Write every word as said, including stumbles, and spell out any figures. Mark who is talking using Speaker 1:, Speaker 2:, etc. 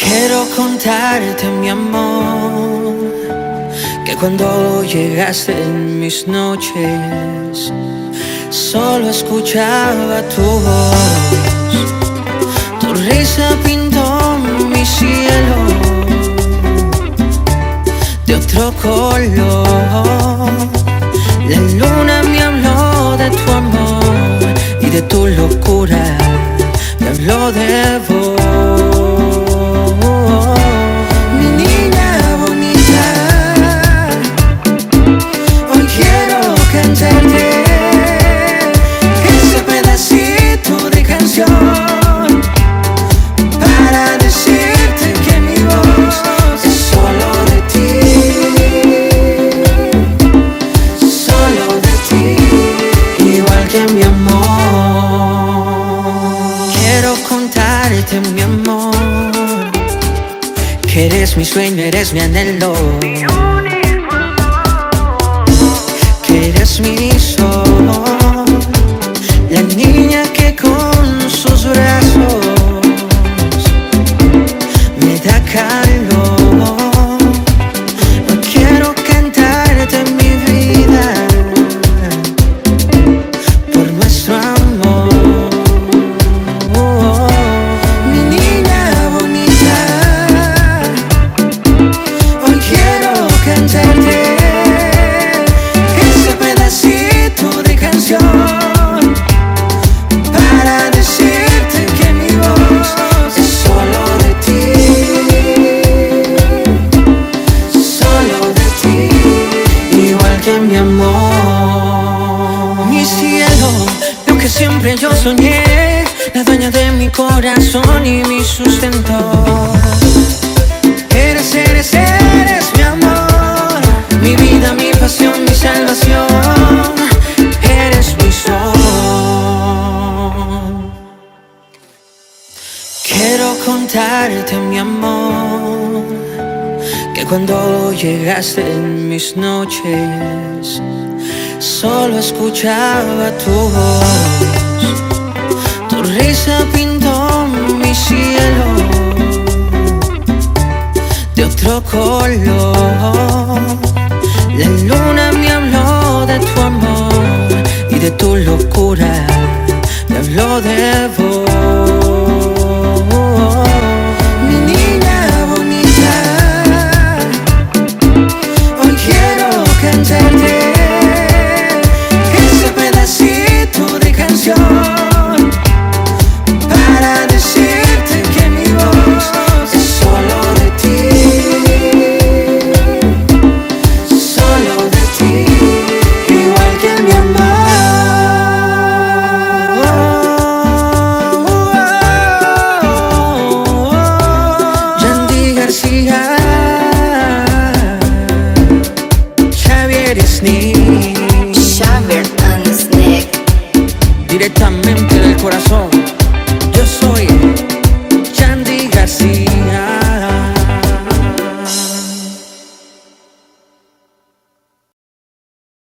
Speaker 1: Quiero contarte, mi amor, que cuando llegaste en mis noches solo escuchaba tu voz. Tu risa pintó mi cielo de otro color. La luna me habló de tu amor y de tu locura me habló de vos. Mi amor, quiero contarte, mi amor, que eres mi sueño, eres mi anhelo, que eres mi sol, la niña que con sus brazos me da calor. Quiero cantarte mi vida, ese pedacito de canción para decirte que mi voz es solo de ti, solo de ti, igual que mi amor. Mi cielo, lo que siempre yo soñé, la dueña de mi corazón y mi sustento. Eres, eres, eres mi amor, mi vida, mi pasión, mi salvación. Eres mi sol. Quiero contarte, mi amor, que cuando llegaste en mis noches solo escuchaba tu voz. Tu risa pintó mi cielo de otro color. La luna me habló de tu amor y de tu locura me habló de vos. Mi niña bonita, hoy quiero cantarte ese pedacito de canción para decirte que mi voz es solo de ti, solo de ti, igual que mi amor. Yandy García, Xavier Sneak,
Speaker 2: Xavier and Sneak,
Speaker 1: directamente del corazón. Yo soy Yandy García.